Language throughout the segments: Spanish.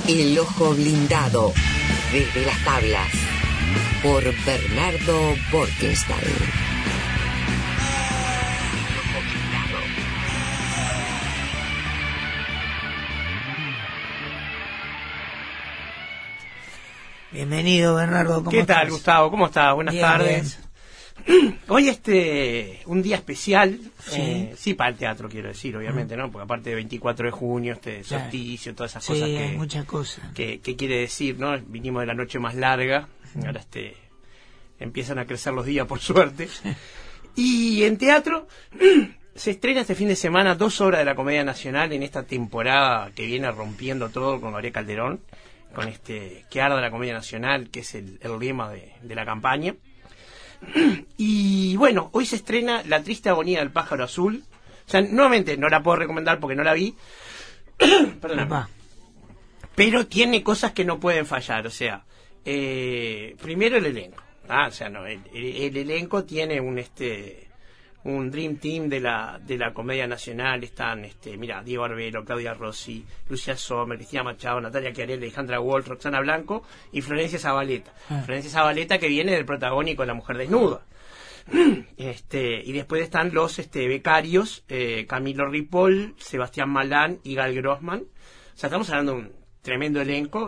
El ojo blindado, desde las tablas, por Bernardo Borkenstein. Bienvenido, Bernardo. ¿Cómo ¿Qué estás? tal, Gustavo? ¿Cómo estás? Buenas Bien, tardes. Hoy un día especial, sí, para el teatro quiero decir, obviamente, ¿no? Porque aparte de 24 de junio, solsticio, todas esas cosas hay muchas cosas. que quiere decir, ¿no? Vinimos de la noche más larga, ahora empiezan a crecer los días por suerte. Y en teatro se estrena este fin de semana 2 obras de la Comedia Nacional en esta temporada que viene rompiendo todo con Gabriel Calderón, con que arda la Comedia Nacional, que es el lema de la campaña. Y bueno, hoy se estrena La triste agonía del pájaro azul. O sea, nuevamente no la puedo recomendar porque no la vi. Perdón. Pero tiene cosas que no pueden fallar. O sea, primero el elenco. O sea, no, el elenco tiene un Dream Team de la Comedia Nacional. Están, mira, Diego Arbelo, Claudia Rossi, Lucía Sommer, Cristina Machado, Natalia Chiarelli, Alejandra Wolf, Roxana Blanco y Florencia Zavaleta. Florencia Zavaleta, que viene del protagónico La mujer desnuda. Y después están los becarios, Camilo Ripoll, Sebastián Malán y Gal Grossman. O sea, estamos hablando de un tremendo elenco,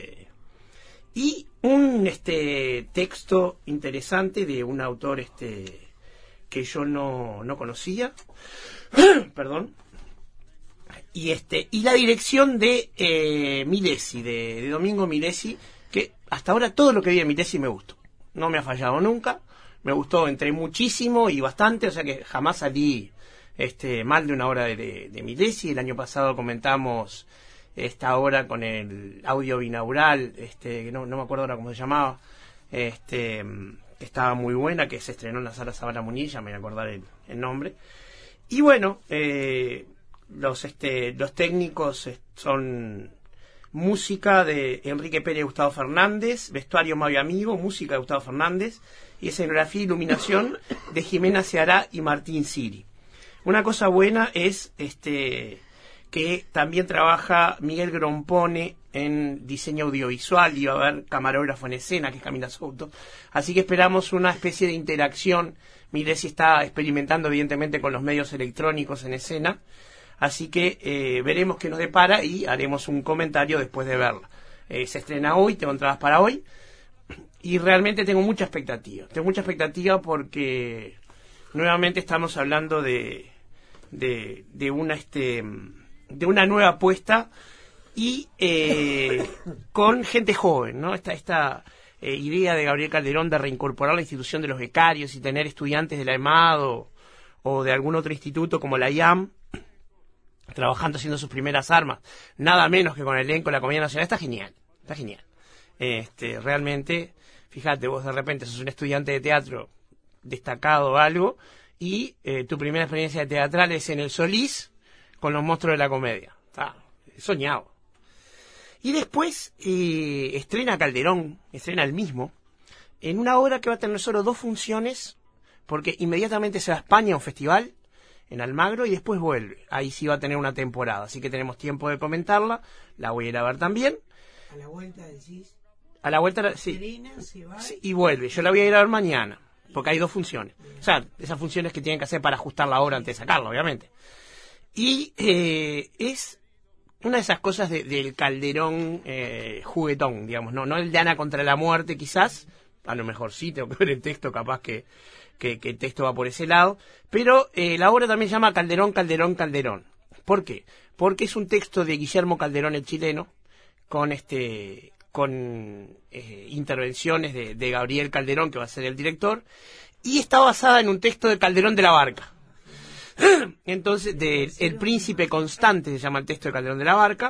y un texto interesante de un autor que yo no conocía. Perdón. Y la dirección de Milesi, de Domingo Milesi, que hasta ahora todo lo que vi de Milesi me gustó. No me ha fallado nunca. Me gustó entre muchísimo y bastante, o sea que jamás salí mal de una obra de Milesi. El año pasado comentamos esta obra con el audio binaural, que no me acuerdo ahora cómo se llamaba, que estaba muy buena, que se estrenó en la Sala Sabana Munilla, me voy a acordar el nombre. Y bueno, los técnicos son música de Enrique Pérez y Gustavo Fernández, vestuario Mario Amigo, música de Gustavo Fernández, y escenografía e iluminación de Jimena Ceará y Martín Siri. Una cosa buena es que también trabaja Miguel Grompone en diseño audiovisual, y va a haber camarógrafo en escena, que es Camila Souto. Así que esperamos una especie de interacción. Milesi está experimentando evidentemente con los medios electrónicos en escena, así que veremos qué nos depara y haremos un comentario después de verla. Se estrena hoy, tengo entradas para hoy, y realmente tengo mucha expectativa. Tengo mucha expectativa porque nuevamente estamos hablando de una nueva apuesta y con gente joven, ¿no? Esta idea de Gabriel Calderón de reincorporar la institución de los becarios y tener estudiantes de la EMAD o de algún otro instituto como la IAM trabajando, haciendo sus primeras armas, nada menos que con el elenco de la Comedia Nacional, está genial. Realmente, fíjate, vos de repente sos un estudiante de teatro destacado o algo, y tu primera experiencia teatral es en el Solís con los monstruos de la comedia. Soñado. Y después estrena Calderón, estrena el mismo, en una obra que va a tener solo 2 funciones, porque inmediatamente se va a España a un festival en Almagro y después vuelve. Ahí sí va a tener una temporada, así que tenemos tiempo de comentarla. La voy a ir a ver también. A la vuelta decís. A la vuelta, sí. Estrena, se va, sí, y vuelve. Yo la voy a ir a ver mañana, porque hay 2 funciones. O sea, esas funciones que tienen que hacer para ajustar la obra antes de sacarla, obviamente. Y es una de esas cosas del Calderón juguetón, digamos, no el de Ana contra la muerte, quizás. A lo mejor sí, tengo que ver el texto, capaz que el texto va por ese lado, pero la obra también se llama Calderón, Calderón, Calderón. ¿Por qué? Porque es un texto de Guillermo Calderón, el chileno, con intervenciones de Gabriel Calderón, que va a ser el director, y está basada en un texto de Calderón de la Barca. Entonces, El Príncipe Constante se llama el texto de Calderón de la Barca,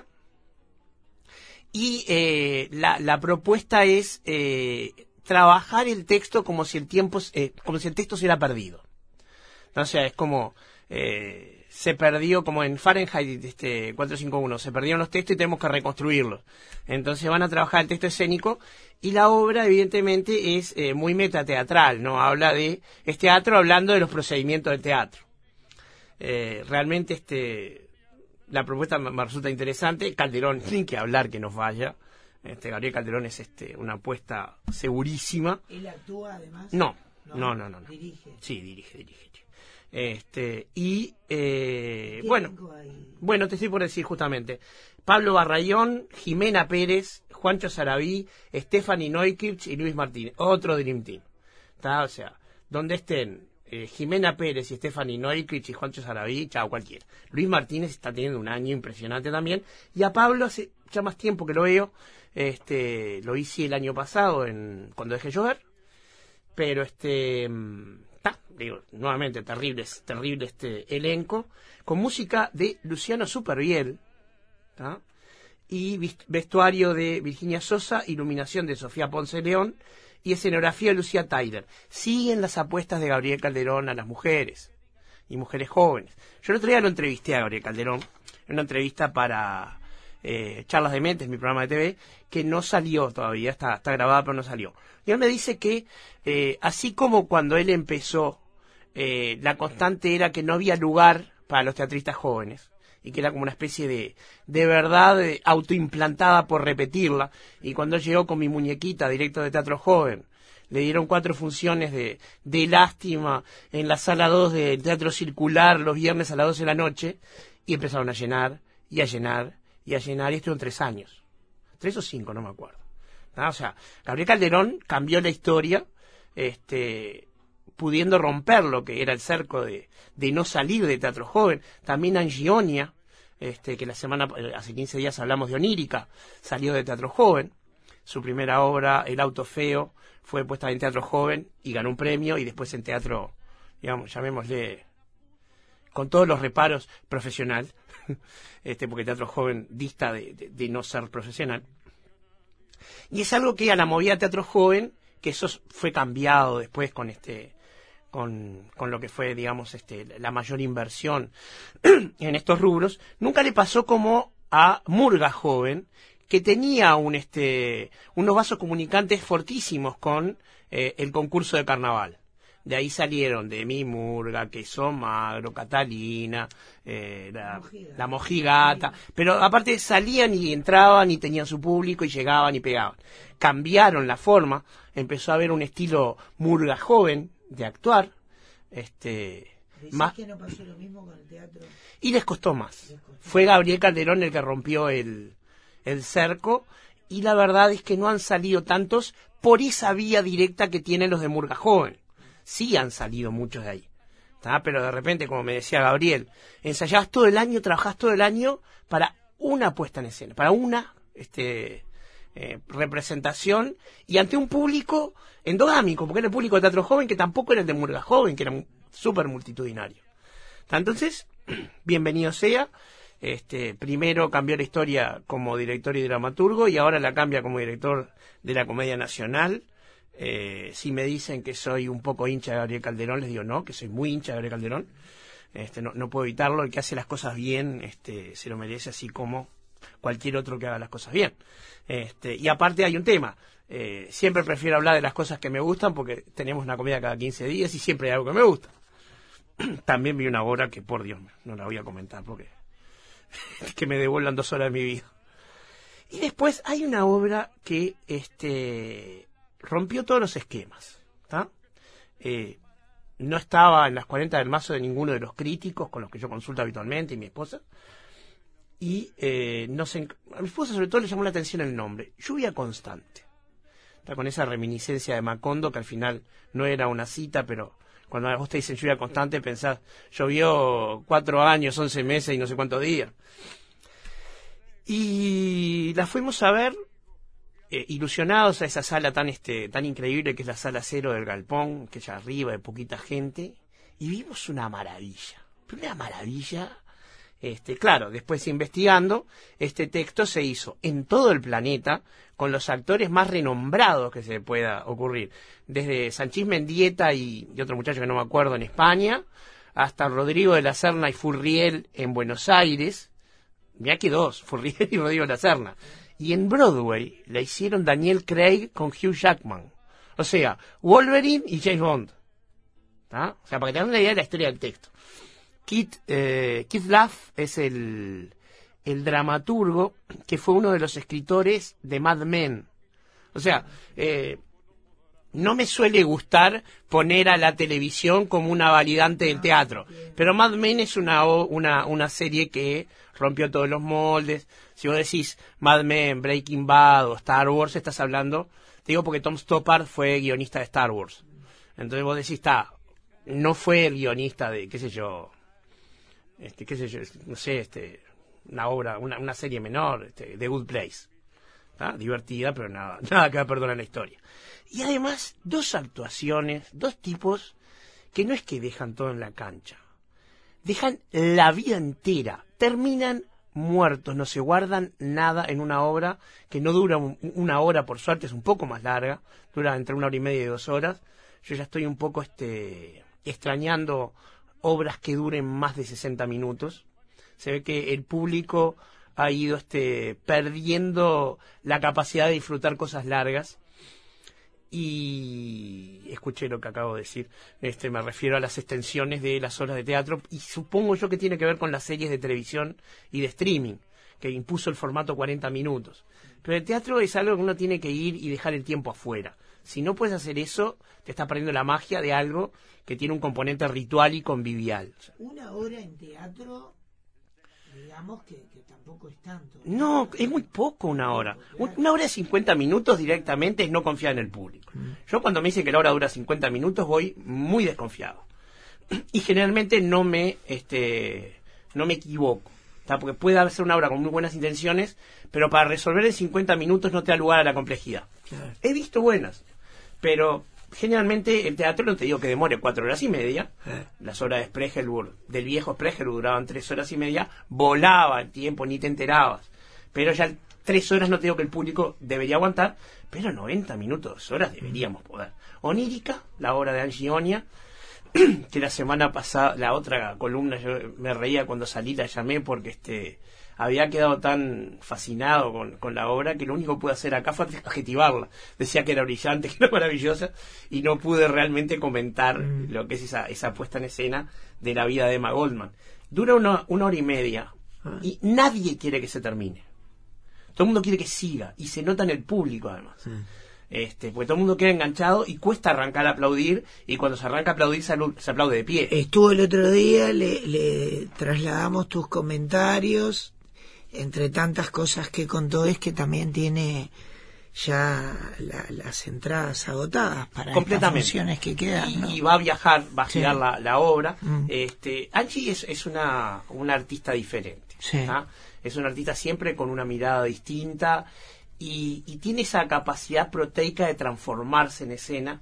y la propuesta es trabajar el texto como si el texto se hubiera perdido. O sea, es como se perdió, como en Fahrenheit 451, se perdieron los textos y tenemos que reconstruirlos. Entonces van a trabajar el texto escénico, y la obra evidentemente es muy metateatral, ¿no? Habla de teatro hablando de los procedimientos del teatro. Realmente la propuesta me resulta interesante. Calderón, sin que hablar que nos vaya. Gabriel Calderón es una apuesta segurísima. ¿Él actúa además? No. Dirige. Sí, dirige. Bueno, te estoy por decir justamente. Pablo Barrayón, Jimena Pérez, Juancho Sarabí, Stephanie Neukirch y Luis Martínez. Otro Dream Team. ¿Tá? O sea, donde estén Jimena Pérez y Stephanie Neukirch y Juancho Sarabí, chao, cualquiera. Luis Martínez está teniendo un año impresionante también. Y a Pablo hace ya más tiempo que lo veo. Lo hice el año pasado cuando dejé llover. Pero nuevamente terrible este elenco, con música de Luciano Superviel, ¿tá? Y vestuario de Virginia Sosa, iluminación de Sofía Ponce León y escenografía de Lucía Tyler. Siguen las apuestas de Gabriel Calderón a las mujeres y mujeres jóvenes. Yo el otro día lo entrevisté a Gabriel Calderón en una entrevista para Charlas de Mentes, mi programa de TV, que no salió todavía, está grabada pero no salió. Y él me dice que así como cuando él empezó, la constante era que no había lugar para los teatristas jóvenes, y que era como una especie de verdad autoimplantada por repetirla, y cuando llegó con mi muñequita directo de Teatro Joven, le dieron 4 funciones de lástima en la sala 2 del Teatro Circular los viernes a las 12 de la noche, y empezaron a llenar, y a llenar, y estuvieron 3 años. 3 o 5, no me acuerdo. ¿Ah? O sea, Gabriel Calderón cambió la historia, pudiendo romper lo que era el cerco de no salir de Teatro Joven. También Angionia, que hace 15 días hablamos de Onírica, salió de Teatro Joven. Su primera obra, El Auto Feo, fue puesta en Teatro Joven y ganó un premio, y después en teatro, digamos, llamémosle, con todos los reparos, profesional, porque Teatro Joven dista de no ser profesional. Y es algo que a la movida Teatro Joven, que eso fue cambiado después con lo que fue, digamos, la mayor inversión en estos rubros, nunca le pasó como a Murga Joven, que tenía unos vasos comunicantes fortísimos con el concurso de carnaval. De ahí salieron de Mi Murga, Queso Magro, Catalina, la Mojigata. Pero aparte salían y entraban y tenían su público y llegaban y pegaban. Cambiaron la forma, empezó a haber un estilo Murga Joven de actuar. ¿Decís que no pasó lo mismo con el teatro? Y les costó más. Fue Gabriel Calderón el que rompió el cerco, y la verdad es que no han salido tantos por esa vía directa que tienen los de Murga Joven. Sí han salido muchos de ahí, ¿tá? Pero de repente, como me decía Gabriel, ensayabas todo el año, trabajás todo el año para una puesta en escena, para una representación, y ante un público endogámico, porque era el público de Teatro Joven, que tampoco era el de Murga Joven, que era súper multitudinario. Entonces, bienvenido sea. Primero cambió la historia como director y dramaturgo, y ahora la cambia como director de la Comedia Nacional. Si me dicen que soy un poco hincha de Gabriel Calderón, les digo no, que soy muy hincha de Gabriel Calderón. No puedo evitarlo. El que hace las cosas bien se lo merece, así como cualquier otro que haga las cosas bien. Y aparte hay un tema, siempre prefiero hablar de las cosas que me gustan, porque tenemos una comida cada 15 días y siempre hay algo que me gusta. También vi una obra que, por Dios, no la voy a comentar porque que me devuelvan 2 horas de mi vida. Y después hay una obra que rompió todos los esquemas, ¿tá? No estaba en las 40 del mazo de ninguno de los críticos con los que yo consulto habitualmente, y mi esposa. Y a mi esposa sobre todo le llamó la atención el nombre, Lluvia Constante. Está con esa reminiscencia de Macondo, que al final no era una cita, pero cuando a vos te dicen lluvia constante pensás, llovió 4 años, 11 meses y no sé cuántos días. Y la fuimos a ver ilusionados a esa sala tan increíble que es la sala 0 del Galpón, que allá arriba de poquita gente, y vimos una maravilla. Claro, después investigando, este texto se hizo en todo el planeta con los actores más renombrados que se pueda ocurrir, desde Sanchís Mendieta y otro muchacho que no me acuerdo en España, hasta Rodrigo de la Serna y Furriel en Buenos Aires. Mirá que 2, Furriel y Rodrigo de la Serna. Y en Broadway la hicieron Daniel Craig con Hugh Jackman. O sea, Wolverine y James Bond. ¿Ah? O sea, para que te den una idea de la historia del texto. Keith Love es el el dramaturgo que fue uno de los escritores de Mad Men. O sea, no me suele gustar poner a la televisión como una validante del teatro, pero Mad Men es una serie que rompió todos los moldes. Si vos decís Mad Men, Breaking Bad o Star Wars, estás hablando, te digo porque Tom Stoppard fue guionista de Star Wars. Entonces vos decís, no fue el guionista de, una obra, una serie menor, The Good Place. Divertida, pero nada que va a perdonar la historia. Y además, dos actuaciones, dos tipos que no es que dejan todo en la cancha, dejan la vida entera, terminan muertos, no se guardan nada en una obra que no dura una hora, por suerte es un poco más larga, dura entre 1 hora y media y 2 horas. Yo ya estoy un poco extrañando obras que duren más de 60 minutos. Se ve que el público ha ido perdiendo la capacidad de disfrutar cosas largas. Y escuché lo que acabo de decir, me refiero a las extensiones de las horas de teatro, y supongo yo que tiene que ver con las series de televisión y de streaming, que impuso el formato 40 minutos. Pero el teatro es algo que uno tiene que ir y dejar el tiempo afuera. Si no puedes hacer eso, te estás perdiendo la magia de algo que tiene un componente ritual y convivial. Una hora en teatro, digamos que tampoco es tanto. No, es muy poco una hora. Una hora de 50 minutos directamente es no confiar en el público. Yo cuando me dicen que la hora dura 50 minutos voy muy desconfiado. Y generalmente no me equivoco. Porque puede ser una obra con muy buenas intenciones, pero para resolver en 50 minutos no te da lugar a la complejidad. Claro. He visto buenas, pero generalmente el teatro, no te digo que demore 4 horas y media. Las obras de Spregelburg, del viejo Spregelburg, duraban 3 horas y media, volaba el tiempo, ni te enterabas. Pero ya 3 horas no te digo que el público debería aguantar, pero 90 minutos, 2 horas deberíamos poder. Onírica, la obra de Angie Oña, que la semana pasada, la otra columna, yo me reía cuando salí, la llamé porque había quedado tan fascinado con la obra que lo único que pude hacer acá fue adjetivarla. Decía que era brillante, que era maravillosa, y no pude realmente comentar lo que es esa puesta en escena de la vida de Emma Goldman. Dura una hora y media y nadie quiere que se termine. Todo el mundo quiere que siga, y se nota en el público además. Porque todo el mundo queda enganchado y cuesta arrancar a aplaudir, y cuando se arranca a aplaudir se aplaude de pie. Estuvo el otro día, le trasladamos tus comentarios, entre tantas cosas que contó es que también tiene ya las entradas agotadas para estas funciones que quedan, ¿no? Y va a viajar, va a girar la obra. Angie es una artista diferente. Es una artista siempre con una mirada distinta, y tiene esa capacidad proteica de transformarse en escena.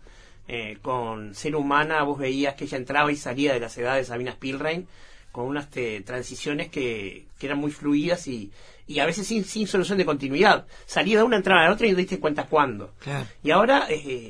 Con Ser Humana vos veías que ella entraba y salía de las edades de Sabina Spielrein con unas transiciones que eran muy fluidas y a veces sin solución de continuidad. Salía de una, entraba a la otra y no te diste cuenta cuándo. Claro. Y ahora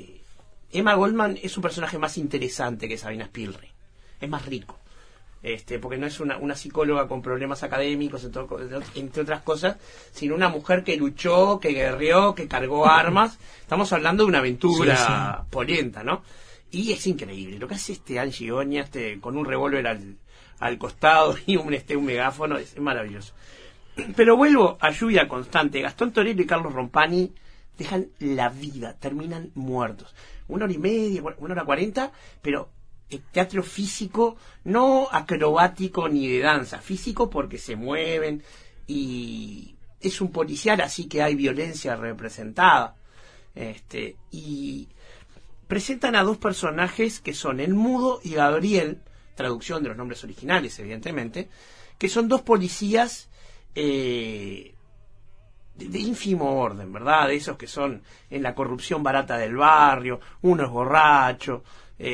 Emma Goldman es un personaje más interesante que Sabina Spielrein. Es más rico. Porque no es una psicóloga con problemas académicos, entre otras cosas, sino una mujer que luchó, que guerreó, que cargó armas. Estamos hablando de una aventura polenta, ¿no? Y es increíble. Lo que hace Angie Oña, con un revólver al costado y un megáfono, es maravilloso. Pero vuelvo a Lluvia Constante. Gastón Torello y Carlos Rompani dejan la vida, terminan muertos. 1 hora y media, 1 hora 40, pero teatro físico, no acrobático ni de danza, físico porque se mueven, y es un policial, así que hay violencia representada. Y presentan a dos personajes que son el Mudo y Gabriel, traducción de los nombres originales evidentemente, que son dos policías de ínfimo orden, ¿verdad? De esos que son en la corrupción barata del barrio, uno es borracho,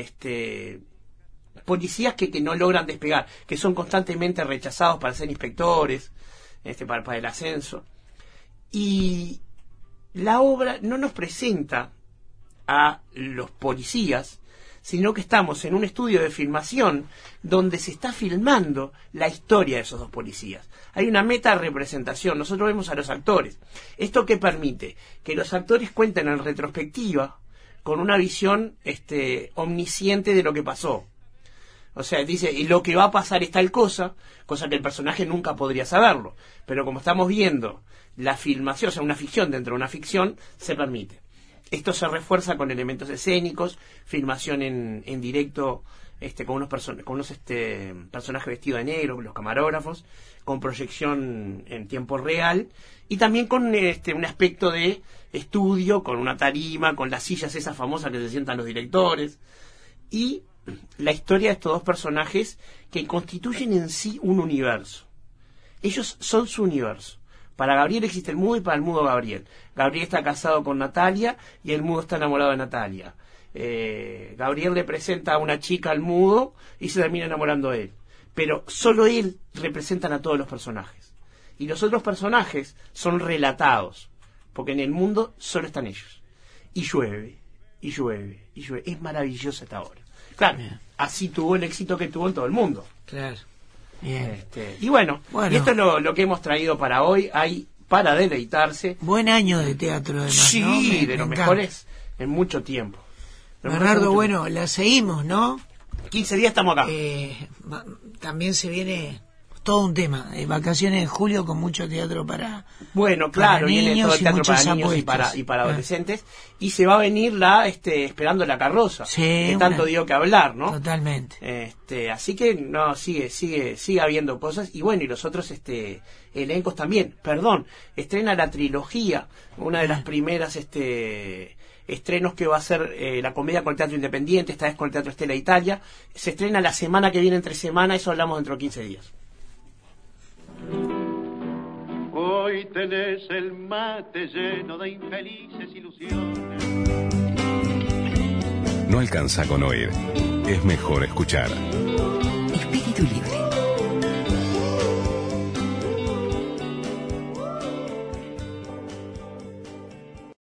policías que no logran despegar, que son constantemente rechazados para ser inspectores, para el ascenso. Y la obra no nos presenta a los policías, sino que estamos en un estudio de filmación donde se está filmando la historia de esos dos policías. Hay una meta representación, nosotros vemos a los actores. ¿Esto qué permite? Que los actores cuenten en retrospectiva con una visión omnisciente de lo que pasó. O sea, dice, y lo que va a pasar es tal cosa que el personaje nunca podría saberlo. Pero como estamos viendo la filmación, o sea, una ficción dentro de una ficción, se permite. Esto se refuerza con elementos escénicos, filmación en directo, con unos personajes vestidos de negro, los camarógrafos, con proyección en tiempo real, y también con un aspecto de estudio, con una tarima, con las sillas esas famosas que se sientan los directores, y la historia de estos dos personajes que constituyen en sí un universo. Ellos son su universo. Para Gabriel existe el mudo y para el mudo Gabriel. Gabriel está casado con Natalia y el mudo está enamorado de Natalia. Gabriel le presenta a una chica al mudo y se termina enamorando de él. Pero solo él representan a todos los personajes. Y los otros personajes son relatados, porque en el mundo solo están ellos. Y llueve, y llueve, y llueve. Es maravillosa esta obra. Claro, así tuvo el éxito que tuvo en todo el mundo. Claro. Bien. Y bueno, y esto es lo que hemos traído para hoy. Hay para deleitarse. Buen año de teatro, además. Sí, ¿no? de los mejores en mucho tiempo. Bernardo, bueno, la seguimos, ¿no? 15 días estamos acá. También se viene todo un tema. Vacaciones en julio con mucho teatro para. Bueno, claro, para viene todo el teatro para niños apuestas. y para adolescentes. Y se va a venir Esperando la carroza. Sí, que tanto dio que hablar, ¿no? Totalmente. Así que no, sigue habiendo cosas. Y bueno, y los otros elencos también. Perdón, estrena la trilogía, una de las primeras estrenos que va a ser la comedia con el Teatro Independiente, esta vez con el Teatro Stella Italia. Se estrena la semana que viene, entre semana, eso hablamos dentro de 15 días. Hoy tenés el mate lleno de infelices ilusiones. No alcanza con oír, es mejor escuchar. Espíritu Libre.